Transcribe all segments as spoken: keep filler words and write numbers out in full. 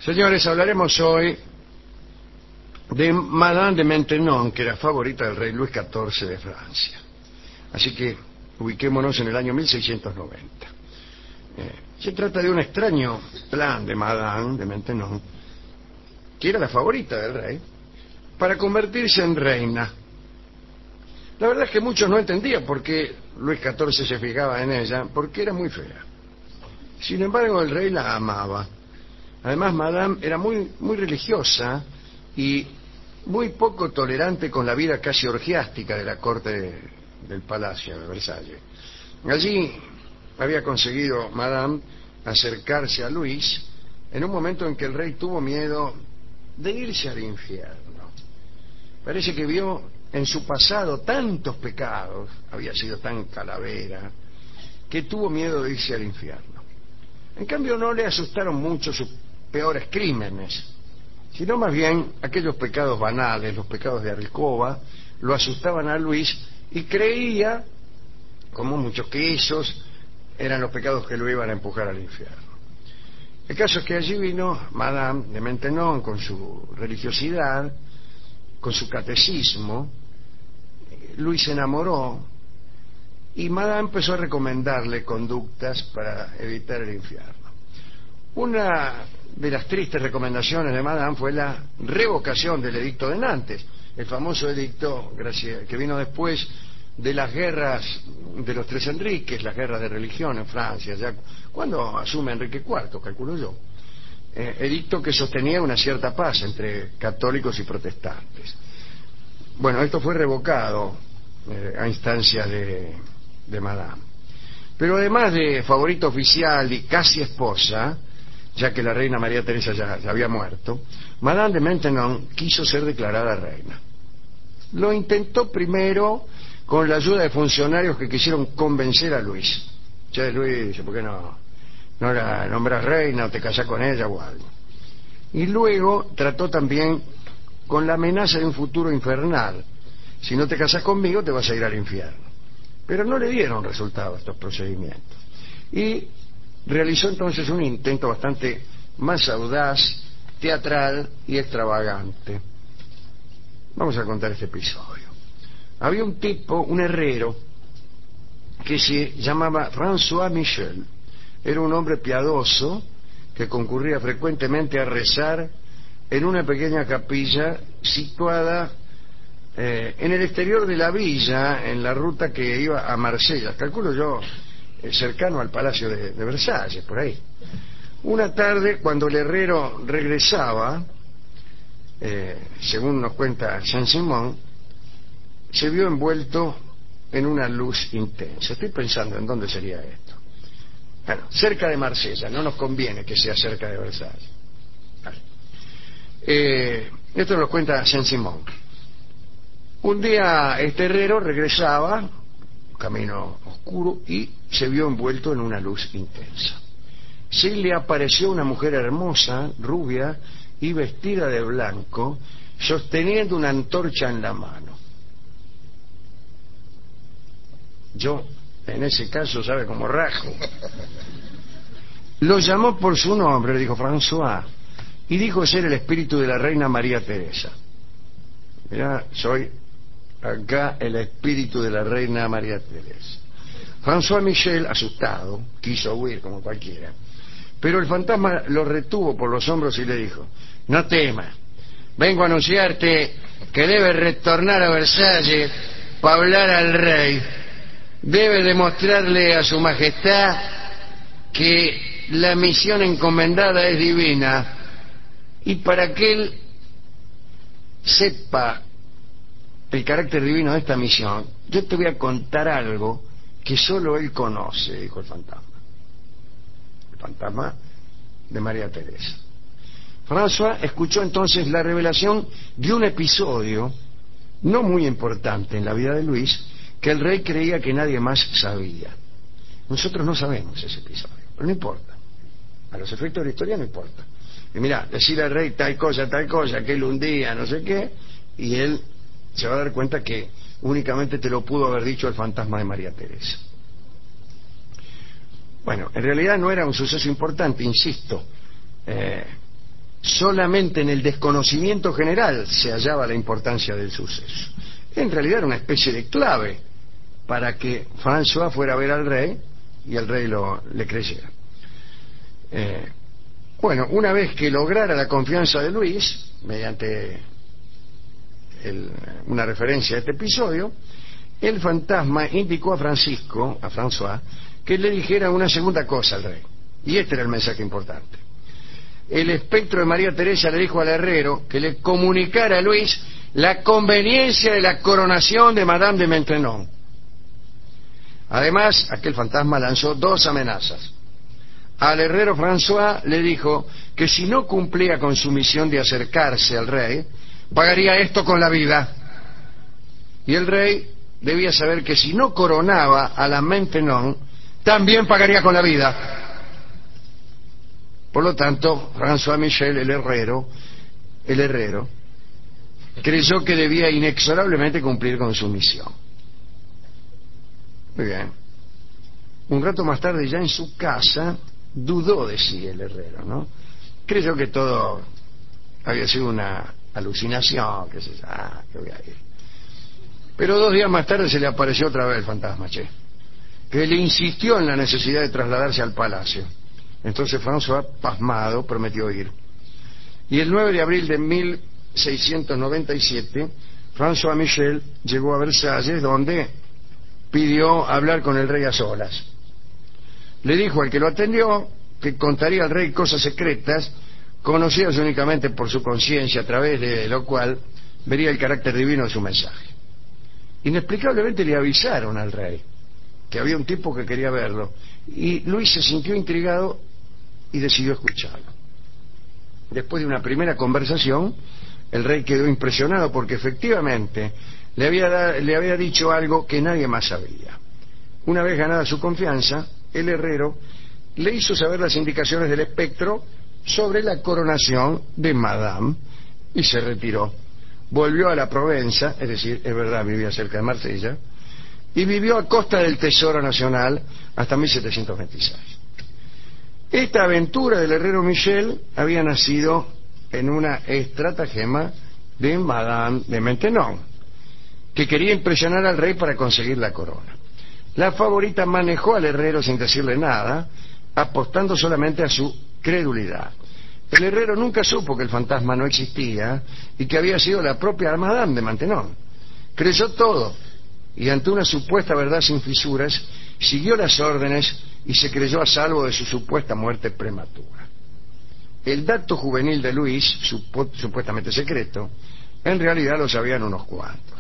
Señores, hablaremos hoy de Madame de Maintenon, que era favorita del rey Luis catorce de Francia. Así que ubiquémonos en el año mil seiscientos noventa. Eh, se trata de un extraño plan de Madame de Maintenon, que era la favorita del rey, para convertirse en reina. La verdad es que muchos no entendían por qué Luis catorce se fijaba en ella, porque era muy fea. Sin embargo, el rey la amaba. Además, Madame era muy, muy religiosa y muy poco tolerante con la vida casi orgiástica de la corte de, del palacio de Versalles. Allí había conseguido Madame acercarse a Luis en un momento en que el rey tuvo miedo de irse al infierno. Parece que vio en su pasado tantos pecados, había sido tan calavera, que tuvo miedo de irse al infierno. En cambio, no le asustaron mucho sus peores crímenes, sino más bien aquellos pecados banales, los pecados de alcoba, lo asustaban a Luis y creía, como muchos que esos eran los pecados que lo iban a empujar al infierno. El caso es que allí vino Madame de Maintenon con su religiosidad, con su catecismo. Luis se enamoró y Madame empezó a recomendarle conductas para evitar el infierno. Una de las tristes recomendaciones de Madame fue la revocación del edicto de Nantes, el famoso edicto que vino después de las guerras de los tres Enriques, las guerras de religión en Francia, ya cuando asume Enrique cuarto, calculo yo. Eh, edicto que sostenía una cierta paz entre católicos y protestantes. Bueno, esto fue revocado eh, a instancias de, de Madame. Pero además de favorita oficial y casi esposa, ya que la reina María Teresa ya, ya había muerto, Madame de Maintenon quiso ser declarada reina. Lo intentó primero con la ayuda de funcionarios que quisieron convencer a Luis. Che, Luis, ¿por qué no, no la nombras reina o te casás con ella o algo? Y luego trató también con la amenaza de un futuro infernal. Si no te casás conmigo, te vas a ir al infierno. Pero no le dieron resultado a estos procedimientos. Y realizó entonces un intento bastante más audaz, teatral y extravagante. Vamos a contar este episodio. Había un tipo, un herrero, que se llamaba François Michel. Era un hombre piadoso que concurría frecuentemente a rezar en una pequeña capilla situada eh, en el exterior de la villa, en la ruta que iba a Marsella, calculo yo, eh, cercano al Palacio de, de Versalles, por ahí. Una tarde, cuando el herrero regresaba, eh, según nos cuenta Saint-Simon, se vio envuelto en una luz intensa. Estoy pensando en dónde sería esto. Bueno, cerca de Marsella, no nos conviene que sea cerca de Versalles. Vale. Eh, esto nos cuenta Saint-Simon. Un día este herrero regresaba, un camino oscuro, y se vio envuelto en una luz intensa. Se le apareció una mujer hermosa, rubia y vestida de blanco, sosteniendo una antorcha en la mano. Yo, en ese caso, sabe como rajo. Lo llamó por su nombre, le dijo François, y dijo ser el espíritu de la reina María Teresa. Mirá, soy acá el espíritu de la reina María Teresa. François Michel, asustado, quiso huir como cualquiera, pero el fantasma lo retuvo por los hombros y le dijo: no temas, vengo a anunciarte que debes retornar a Versalles para hablar al rey. Debe demostrarle a su majestad que la misión encomendada es divina, y para que él sepa el carácter divino de esta misión, yo te voy a contar algo que solo él conoce, dijo el fantasma. El fantasma de María Teresa. François escuchó entonces la revelación de un episodio no muy importante en la vida de Luis, que el rey creía que nadie más sabía. Nosotros no sabemos ese episodio, pero no importa. A los efectos de la historia no importa. Y mira, decirle al rey tal cosa, tal cosa, que él un día, no sé qué, y él se va a dar cuenta que únicamente te lo pudo haber dicho el fantasma de María Teresa. Bueno, en realidad no era un suceso importante, insisto. Eh, solamente en el desconocimiento general se hallaba la importancia del suceso. En realidad era una especie de clave para que François fuera a ver al rey y el rey lo, le creyera. Eh, bueno, una vez que lograra la confianza de Luis, mediante el, una referencia a este episodio, el fantasma indicó a Francisco, a François, que le dijera una segunda cosa al rey. Y este era el mensaje importante. El espectro de María Teresa le dijo al herrero que le comunicara a Luis la conveniencia de la coronación de Madame de Maintenon. Además, aquel fantasma lanzó dos amenazas. Al herrero François le dijo que si no cumplía con su misión de acercarse al rey, pagaría esto con la vida. Y el rey debía saber que si no coronaba a la Maintenon, también pagaría con la vida. Por lo tanto, François Michel, el herrero, el herrero, creyó que debía inexorablemente cumplir con su misión. Muy bien. Un rato más tarde, ya en su casa, dudó de sí el herrero, ¿no? Creyó que todo había sido una alucinación, que se ah, que voy a ir. Pero dos días más tarde se le apareció otra vez el fantasma, che, que le insistió en la necesidad de trasladarse al palacio. Entonces François, pasmado, prometió ir. Y el nueve de abril de mil seiscientos noventa y siete, François Michel llegó a Versalles, donde pidió hablar con el rey a solas. Le dijo al que lo atendió que contaría al rey cosas secretas, conocidas únicamente por su conciencia, a través de lo cual vería el carácter divino de su mensaje. Inexplicablemente le avisaron al rey que había un tipo que quería verlo, y Luis se sintió intrigado y decidió escucharlo. Después de una primera conversación, el rey quedó impresionado porque efectivamente le había, da, le había dicho algo que nadie más sabía. Una vez ganada su confianza, el herrero le hizo saber las indicaciones del espectro sobre la coronación de Madame y se retiró. Volvió a la Provenza, es decir, es verdad, vivía cerca de Marsella, y vivió a costa del Tesoro Nacional hasta mil setecientos veintiséis. Esta aventura del herrero Michel había nacido en una estratagema de Madame de Maintenon, que quería impresionar al rey para conseguir la corona. La favorita manejó al herrero sin decirle nada, apostando solamente a su credulidad. El herrero nunca supo que el fantasma no existía y que había sido la propia Madame de Maintenon. Creyó todo y ante una supuesta verdad sin fisuras, siguió las órdenes y se creyó a salvo de su supuesta muerte prematura. El dato juvenil de Luis, supu supuestamente secreto, en realidad lo sabían unos cuantos.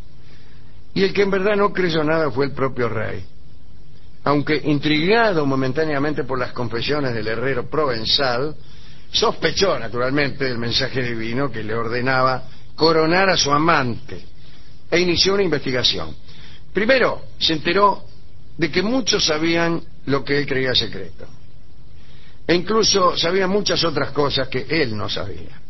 Y el que en verdad no creyó nada fue el propio rey. Aunque intrigado momentáneamente por las confesiones del herrero provenzal, sospechó naturalmente del mensaje divino que le ordenaba coronar a su amante e inició una investigación. Primero se enteró de que muchos sabían lo que él creía secreto, e incluso sabía muchas otras cosas que él no sabía.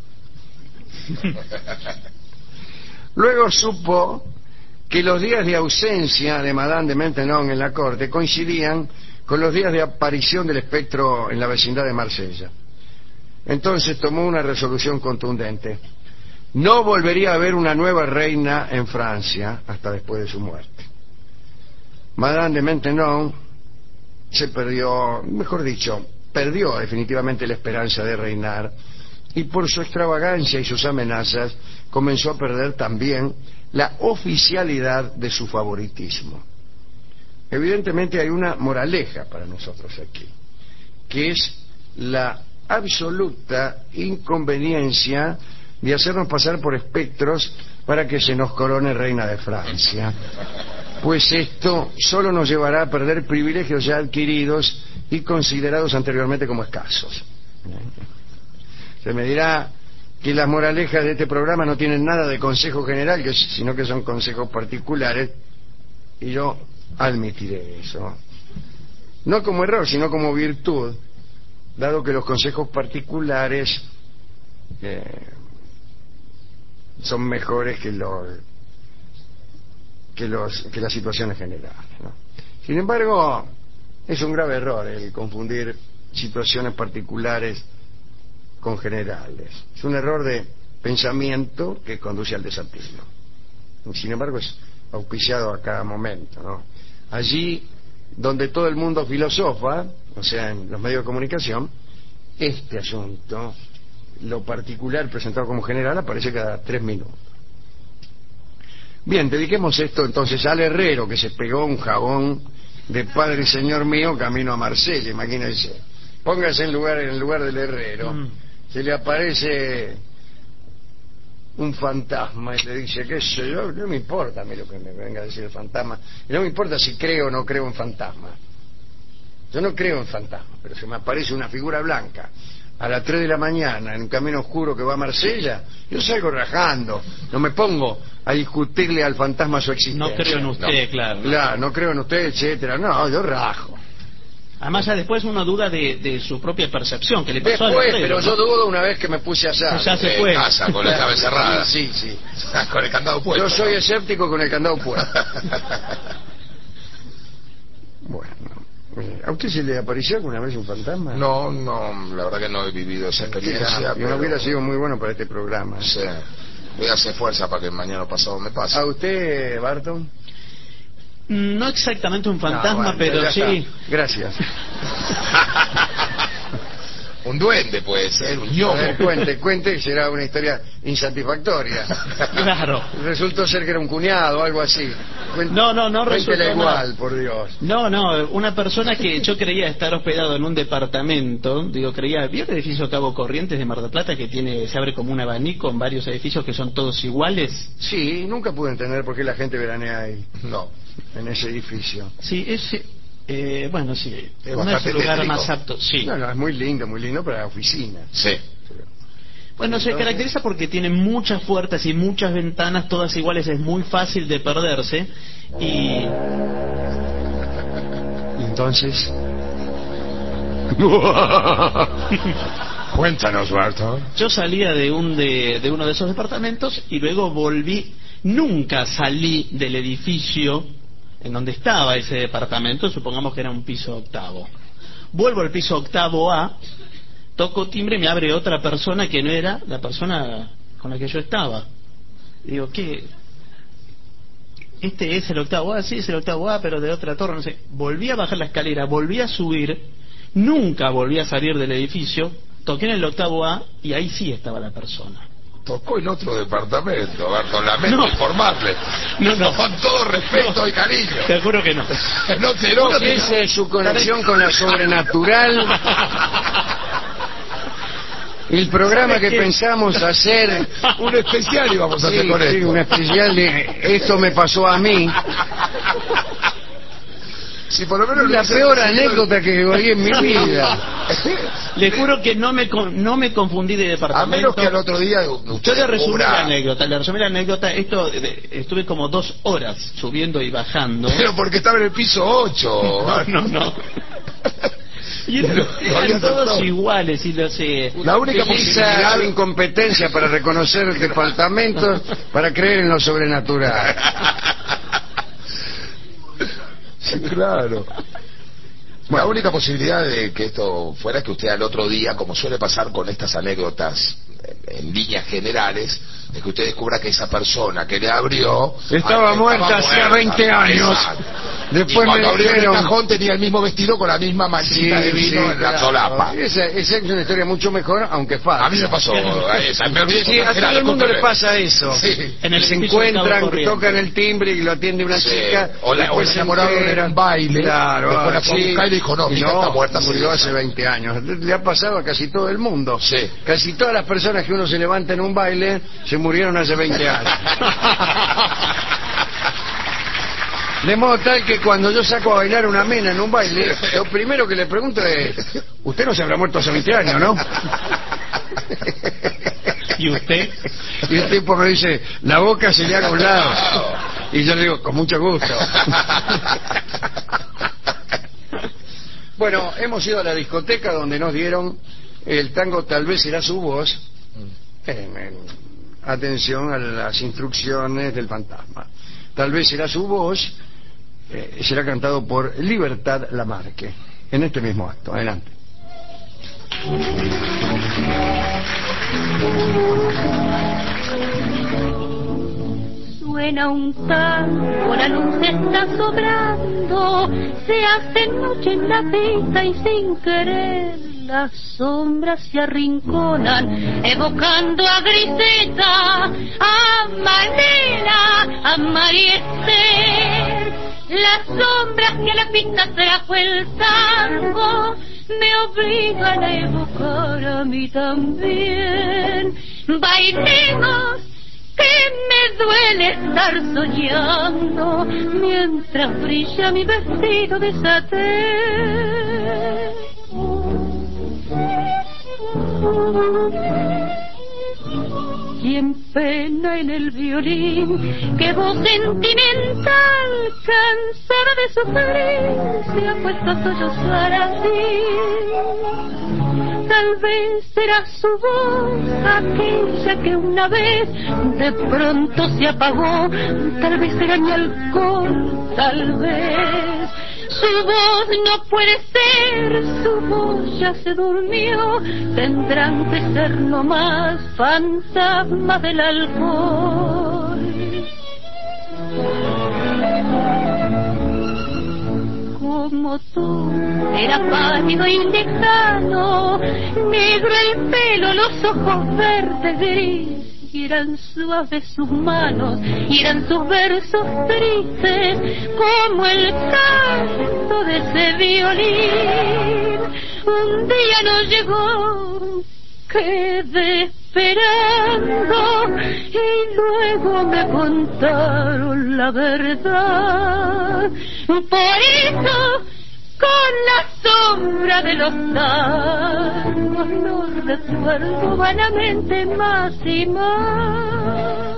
Luego supo que los días de ausencia de Madame de Maintenon en la corte coincidían con los días de aparición del espectro en la vecindad de Marsella. Entonces tomó una resolución contundente: no volvería a haber una nueva reina en Francia hasta después de su muerte. Madame de Maintenon se perdió, mejor dicho, perdió definitivamente la esperanza de reinar, y por su extravagancia y sus amenazas comenzó a perder también la oficialidad de su favoritismo. Evidentemente hay una moraleja para nosotros aquí, que es la absoluta inconveniencia de hacernos pasar por espectros para que se nos corone reina de Francia, pues esto solo nos llevará a perder privilegios ya adquiridos y considerados anteriormente como escasos. Se me dirá que las moralejas de este programa no tienen nada de consejo general, sino que son consejos particulares, y yo admitiré eso, no como error, sino como virtud, dado que los consejos particulares eh, son mejores que los que los que las situaciones generales, ¿no? Sin embargo, es un grave error el confundir situaciones particulares con generales. Es un error de pensamiento que conduce al desatino. Sin embargo, es auspiciado a cada momento, ¿no? Allí donde todo el mundo filosofa, o sea, en los medios de comunicación, este asunto, lo particular presentado como general, aparece cada tres minutos. Bien, dediquemos esto entonces al herrero que se pegó un jabón de Padre Señor mío camino a Marsella, imagínense. Póngase en lugar en lugar del herrero, mm. se le aparece un fantasma y le dice, qué sé yo, no me importa a mí lo que me venga a decir el fantasma, y no me importa si creo o no creo en fantasmas. Yo no creo en fantasmas, pero se me aparece una figura blanca a las tres de la mañana en un camino oscuro que va a Marsella, yo salgo rajando, no me pongo a discutirle al fantasma su existencia. No creo en usted, no. claro. Claro, no creo en usted, etcétera. No, yo rajo. Además, ya después uno duda de, de su propia percepción, que le pasó después, al herrero, pero ¿no? yo dudo una vez que me puse a asar. Ya se fue. En casa, con la llave cerrada. Sí, sí, sí. Con el candado puesto. Yo soy ¿no? escéptico con el candado puesto. Bueno, ¿a usted se le apareció alguna vez un fantasma? No, no, la verdad que no he vivido esa experiencia. Pero... no hubiera sido muy bueno para este programa. Sí. Voy a hacer fuerza para que mañana pasado me pase. ¿A usted, Barton? No exactamente un fantasma, no, bueno, pero sí. Está. Gracias. Un duende puede ser, un ñomo. Cuente, cuente, que será una historia insatisfactoria. Claro. Resultó ser que era un cuñado o algo así. Cuente, no, no, no resultó igual, no. por Dios. No, no, una persona que yo creía estar hospedado en un departamento, digo, creía, ¿vio el edificio Cabo Corrientes de Mar del Plata que tiene, se abre como un abanico en varios edificios que son todos iguales? Sí, nunca pude entender por qué la gente veranea ahí. No. En ese edificio. Sí, ese... Eh, bueno, sí, es no es el lugar tétrico. más apto, sí. No, no, es muy lindo, muy lindo para la oficina. Sí. Bueno, Entonces... se caracteriza porque tiene muchas puertas y muchas ventanas, todas iguales, es muy fácil de perderse. Y... Entonces... Cuéntanos, Barton. Yo salía de, un de, de uno de esos departamentos y luego volví, nunca salí del edificio en donde estaba ese departamento, supongamos que era un piso octavo. Vuelvo al piso octavo A, toco timbre y me abre otra persona que no era la persona con la que yo estaba. Digo, ¿qué? Este es el octavo A, sí, es el octavo A, pero de otra torre, no sé. Volví a bajar la escalera, volví a subir, nunca volví a salir del edificio, toqué en el octavo A y ahí sí estaba la persona. Tocó en otro departamento, Barton, lamento no. informarle. No, no. Con todo respeto no. y cariño. Te juro que no. No te enojes. ¿Qué es su conexión con la sobrenatural? El programa que pensamos hacer... Un especial íbamos a hacer sí, con sí, esto. un especial de esto me pasó a mí. Si por lo menos la peor anécdota que oí en mi vida. Le juro que no me no me confundí de departamento. A menos que al otro día usted yo le resumí cobra... la anécdota, le resumí la anécdota. Esto de, estuve como dos horas subiendo y bajando. Pero porque estaba en el piso ocho. No, no, no. Y eran, eran todos iguales y lo sé. La única posibilidad de incompetencia para reconocer departamentos, para creer en lo sobrenatural. Sí, claro. La única posibilidad de que esto fuera es que usted al otro día, como suele pasar con estas anécdotas en, en líneas generales, es que usted descubra que esa persona que le abrió estaba ay, muerta hacía veinte años. Exacto. Después y cuando me abrió dijeron... el cajón tenía el mismo vestido con la misma manchita sí, de vino sí, en la claro. solapa. Esa, esa es una historia mucho mejor, aunque falsa. A mí me pasó esa. Me olvidé sí, a todo el mundo le pasa eso. Sí. En el se encuentran, tocan el timbre y lo atiende una sí. chica. O la o se enamoraron en un baile. Claro. Después la sí. fue a buscar y dijo, no, mi hija no, está muerta. Murió hace veinte años. Le ha pasado a casi todo el mundo. Sí. Casi todas las personas que uno se levanta en un baile se murieron hace veinte años. De modo tal que cuando yo saco a bailar una mena en un baile, lo primero que le pregunto es, usted no se habrá muerto hace veinte años, ¿no? ¿Y usted? Y el tipo me dice, la boca se le haga a un lado. Y yo le digo, con mucho gusto. Bueno, hemos ido a la discoteca donde nos dieron el tango Tal vez será su voz. Eh, eh, atención a las instrucciones del fantasma. Tal vez será su voz. Eh, será cantado por Libertad Lamarque en este mismo acto. Adelante. Suena un tango, la luz está sobrando, se hace noche en la pista y sin querer las sombras se arrinconan, evocando a Griseta, a Malena, a María Esther. Las sombras que a la pista trajo el tango me obligan a evocar a mí también. Bailemos, que me duele estar soñando mientras brilla mi vestido de satén. Y en pena en el violín, que voz sentimental, cansada de sufrir, se ha puesto a sollozar así. Tal vez será su voz aquella que una vez de pronto se apagó, tal vez será mi alcohol, tal vez. Su voz no puede ser, su voz ya se durmió, tendrán que ser nomás fantasmas del alcohol. Como tú, era pálido y lejano, negro el pelo, los ojos verdes gris, y eran suaves sus manos, y eran sus versos tristes, como el canto de ese violín. Un día no llegó, quedé esperando, y luego me contaron la verdad. Por eso, con la sombra de los tangos lo recuerdo vanamente más y más.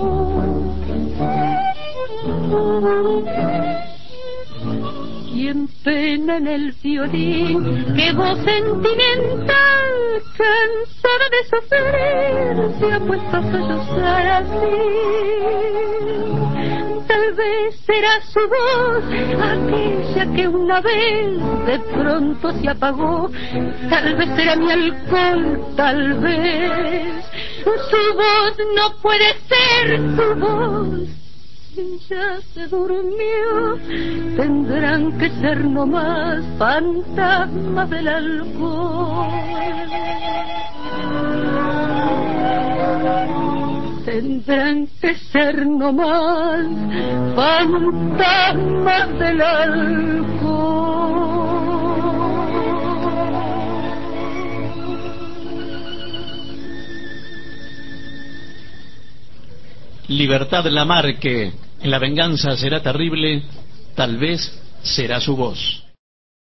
Y en pena en el violín, que voz sentimental, cansada de sufrir, se ha puesto a sollozar así. Tal vez será su voz aquella que una vez de pronto se apagó, tal vez será mi alcohol, tal vez. Su voz no puede ser su voz, ya se durmió, tendrán que ser nomás fantasmas del alcohol. Tendrán que ser nomás fantasmas del alcohol. Libertad Lamarque, en La venganza será terrible, tal vez será su voz.